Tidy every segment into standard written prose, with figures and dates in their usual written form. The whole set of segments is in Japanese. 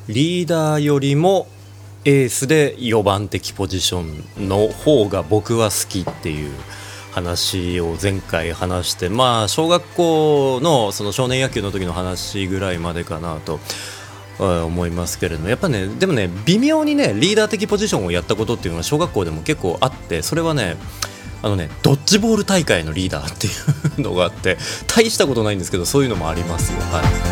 リーダーよりもエースで4番的ポジションの方が僕は好きっていう話を前回話して、小学校のその少年野球の時の話ぐらいまでかなと思いますけれども、やっぱね、でもね、微妙にねリーダー的ポジションをやったことっていうのは小学校でも結構あって、それはねドッジボール大会のリーダーっていうのがあって、大したことないんですけどそういうのもありますよ。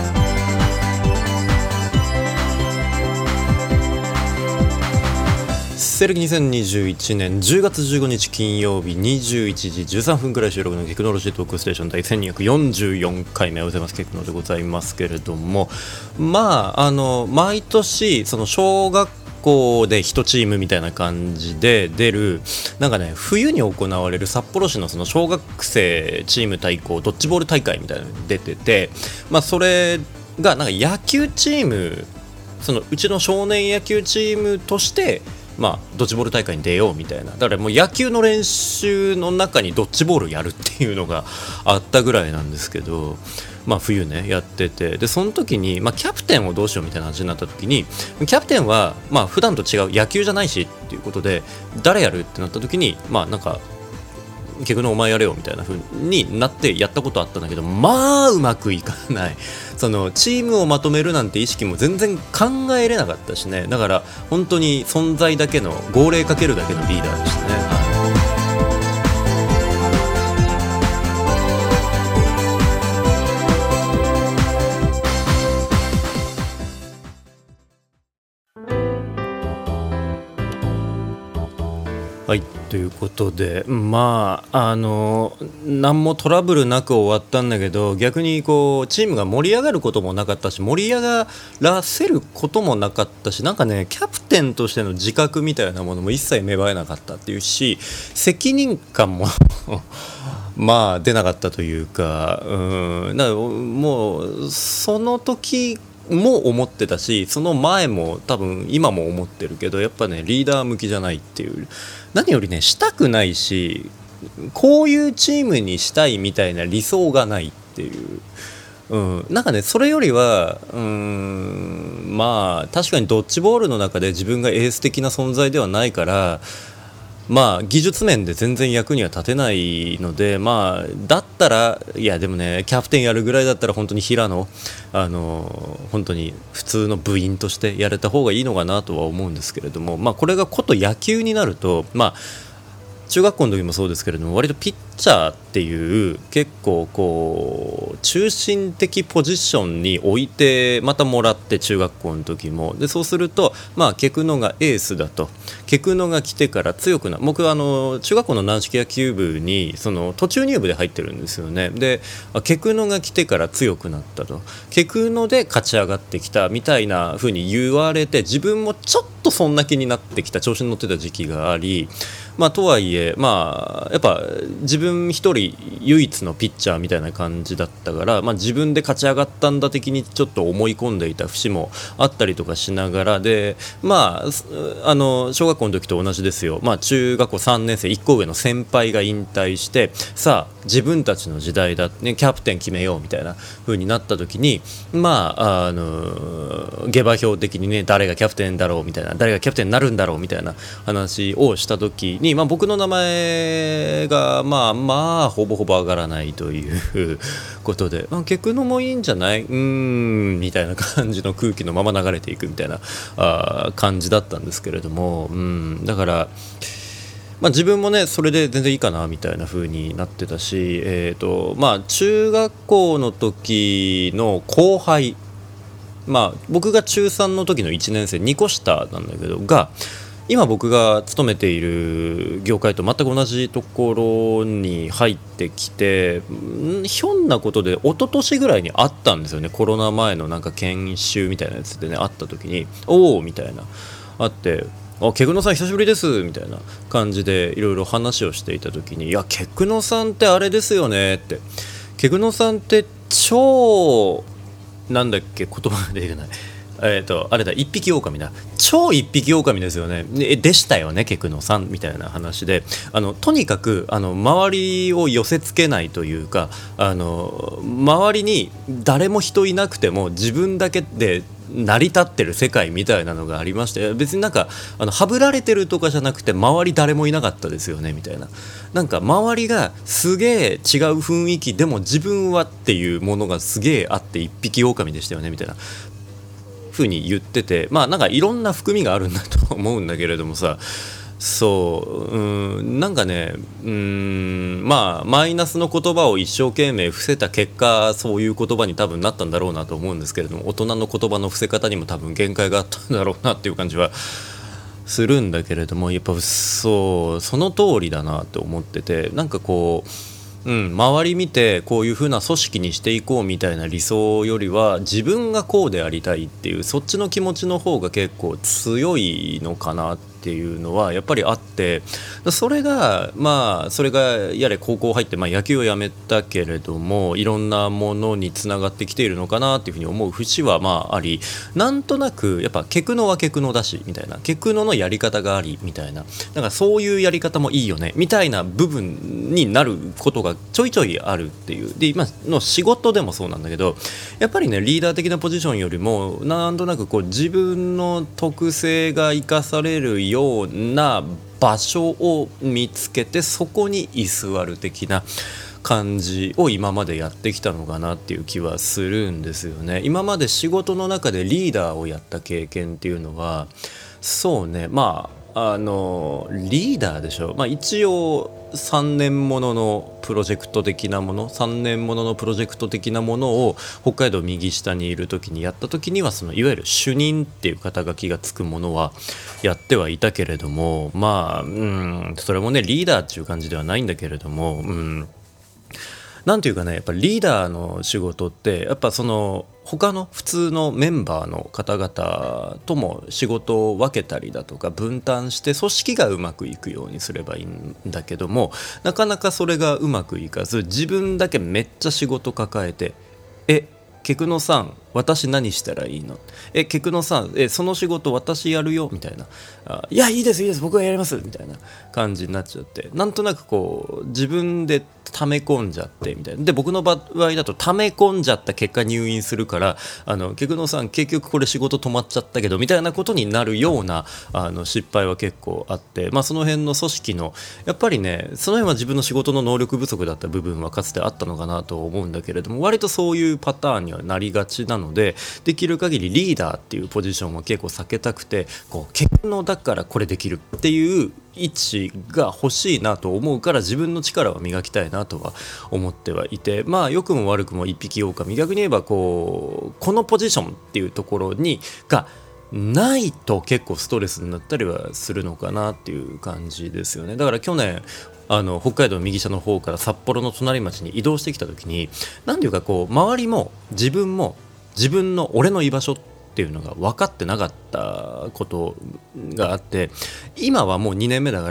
西暦2021年10月15日金曜日21時13分くらい収録のテクノロジートークステーション第1244回目をございますケクノでございますけれども、毎年その小学校で1チームみたいな感じで出るなんかね、冬に行われる札幌市のその小学生チーム対抗ドッジボール大会みたいなのに出てて、それがなんか野球チーム、そのうちの少年野球チームとしてドッジボール大会に出ようみたいな、だからもう野球の練習の中にドッジボールやるっていうのがあったぐらいなんですけど、冬ねやってて、でその時に、キャプテンをどうしようみたいな話になった時に、キャプテンは普段と違う野球じゃないしっていうことで誰やるってなった時になんか結局のお前やれよみたいな風になってやったことあったんだけど、うまくいかない。そのチームをまとめるなんて意識も全然考えれなかったしね、だから本当に存在だけの号令かけるだけのリーダーでしたね。はい、ということで何もトラブルなく終わったんだけど、逆にこうチームが盛り上がることもなかったし、盛り上がらせることもなかったし、なんかねキャプテンとしての自覚みたいなものも一切芽生えなかったっていうし、責任感も出なかったというか、だからもうその時も思ってたし、その前も多分今も思ってるけど、やっぱねリーダー向きじゃないっていう、何よりねしたくないし、こういうチームにしたいみたいな理想がないっていう、なんかねそれよりは確かにドッジボールの中で自分がエース的な存在ではないから、技術面で全然役には立てないので、だったらいやでもねキャプテンやるぐらいだったら本当に平野本当に普通の部員としてやれた方がいいのかなとは思うんですけれども、これがこと野球になると中学校の時もそうですけれども、割とピッチャーっていう結構こう中心的ポジションに置いてまたもらって、中学校の時もで、そうするとケクノがエースだと、ケクノが来てから強くな、僕は中学校の軟式野球部にその途中入部で入ってるんですよね。でケクノが来てから強くなったと、ケクノで勝ち上がってきたみたいな風に言われて、自分もちょっとそんな気になってきた、調子に乗ってた時期があり、とはいえやっぱ自分一人唯一のピッチャーみたいな感じだったから、自分で勝ち上がったんだ的にちょっと思い込んでいた節もあったりとかしながらで、小学校の時と同じですよ。中学校3年生1個上の先輩が引退して、さあ自分たちの時代だ、ね、キャプテン決めようみたいな風になった時に下馬評的にね、誰がキャプテンだろうみたいな、誰がキャプテンになるんだろうみたいな話をした時に、僕の名前がほぼほぼ上がらないということで、ケクノもいいんじゃないみたいな感じの空気のまま流れていくみたいな感じだったんですけれども、だから自分もねそれで全然いいかなみたいな風になってたし、中学校の時の後輩、僕が中3の時の1年生2個下なんだけどが、今僕が勤めている業界と全く同じところに入ってきて、ひょんなことで一昨年ぐらいに会ったんですよね。コロナ前のなんか研修みたいなやつでね会った時に、おーみたいなあって、ケクノさん久しぶりですみたいな感じでいろいろ話をしていた時に、いやケクノさんってあれですよねって、ケクノさんって超なんだっけ、言葉が出てこない、あれだ、一匹狼だ、超一匹狼ですよね、でしたよねケクノさんみたいな話で、とにかく周りを寄せつけないというか、周りに誰も人いなくても自分だけで成り立ってる世界みたいなのがありまして、別になんかはぶられてるとかじゃなくて周り誰もいなかったですよねみたいな、なんか周りがすげえ違う雰囲気でも自分はっていうものがすげえあって一匹狼でしたよねみたいな風に言ってて、まあなんかいろんな含みがあるんだと思うんだけれどもさ、なんかね、まあマイナスの言葉を一生懸命伏せた結果、そういう言葉に多分なったんだろうなと思うんですけれども、大人の言葉の伏せ方にも多分限界があったんだろうなっていう感じはするんだけれども、やっぱその通りだなと思ってて、なんかこう、周り見てこういう風な組織にしていこうみたいな理想よりは、自分がこうでありたいっていうそっちの気持ちの方が結構強いのかなっていうのはやっぱりあって、それがやれ高校入って、野球をやめたけれどもいろんなものにつながってきているのかなっていうふうに思う節はあり、なんとなくやっぱケクノはケクノだしみたいな、ケクノのやり方がありみたいな、なんかそういうやり方もいいよねみたいな部分になることがちょいちょいあるっていう。で今の仕事でもそうなんだけど、やっぱりねリーダー的なポジションよりもなんとなくこう自分の特性が生かされるような場所を見つけてそこに居座る的な感じを今までやってきたのかなっていう気はするんですよね。今まで仕事の中でリーダーをやった経験っていうのは、そうね、リーダーでしょ、一応3年もののプロジェクト的なものを北海道右下にいる時にやった時には、そのいわゆる主任っていう肩書きがつくものはやってはいたけれども、それもねリーダーっていう感じではないんだけれども、なんていうかね、やっぱリーダーの仕事ってやっぱその他の普通のメンバーの方々とも仕事を分けたりだとか分担して組織がうまくいくようにすればいいんだけども、なかなかそれがうまくいかず、自分だけめっちゃ仕事抱えて、ケクノさん私何したらいいの、ケクノさんその仕事私やるよみたいな、いやいいです僕がやりますみたいな感じになっちゃって、なんとなくこう自分で溜め込んじゃってみたいな。で僕の場合だと溜め込んじゃった結果入院するから、ケクノさん結局これ仕事止まっちゃったけどみたいなことになるような失敗は結構あって、その辺の組織のやっぱりね、その辺は自分の仕事の能力不足だった部分はかつてあったのかなと思うんだけれども、割とそういうパターンにはなりがちなので、できる限りリーダーっていうポジションは結構避けたくて、こうケクノだからこれできるっていう位置が欲しいなと思うから、自分の力を磨きたいなとは思ってはいて、良くも悪くも一匹狼、逆に言えばこのポジションっていうところがないと結構ストレスになったりはするのかなっていう感じですよね。だから去年北海道右下の方から札幌の隣町に移動してきた時に、なんていうかこう周りも自分も自分の俺の居場所っていうのが分かってなかったことがあって、今はもう2年目だから、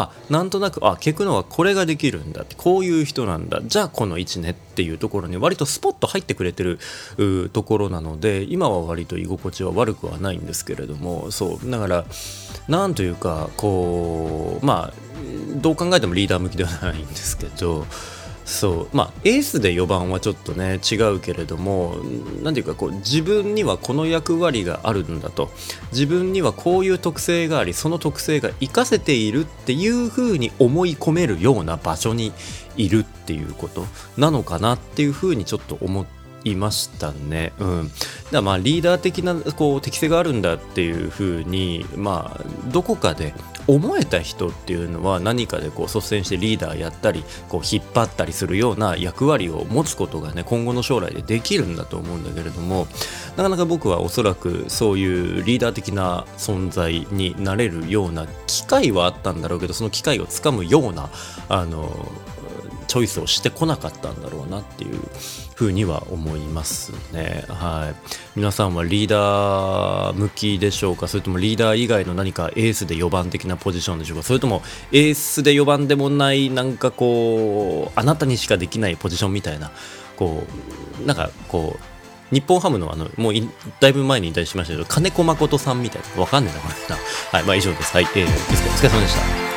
なんとなくケクノはこれができるんだって、こういう人なんだ、じゃあこの位置ねっていうところに割とスポッと入ってくれてるところなので、今は割と居心地は悪くはないんですけれども、そうだからなんというかこうどう考えてもリーダー向きではないんですけど、エースで4番はちょっとね違うけれども、なんていうかこう自分にはこの役割があるんだと、自分にはこういう特性があり、その特性が活かせているっていう風に思い込めるような場所にいるっていうことなのかなっていう風にちょっと思いましたね。だからリーダー的なこう適性があるんだっていう風にどこかで思えた人っていうのは、何かでこう率先してリーダーやったりこう引っ張ったりするような役割を持つことがね、今後の将来でできるんだと思うんだけれども、なかなか僕はおそらくそういうリーダー的な存在になれるような機会はあったんだろうけど、その機会をつかむようなチョイスをしてこなかったんだろうなっていうふうには思いますね。皆さんはリーダー向きでしょうか、それともリーダー以外の何かエースで4番的なポジションでしょうか、それともエースで4番でもないなんかこうあなたにしかできないポジションみたいな、日本ハムのもうだいぶ前に引退しましたけど金子誠さんみたいな、わかんねえなこれな。以上です。お疲れ様でした。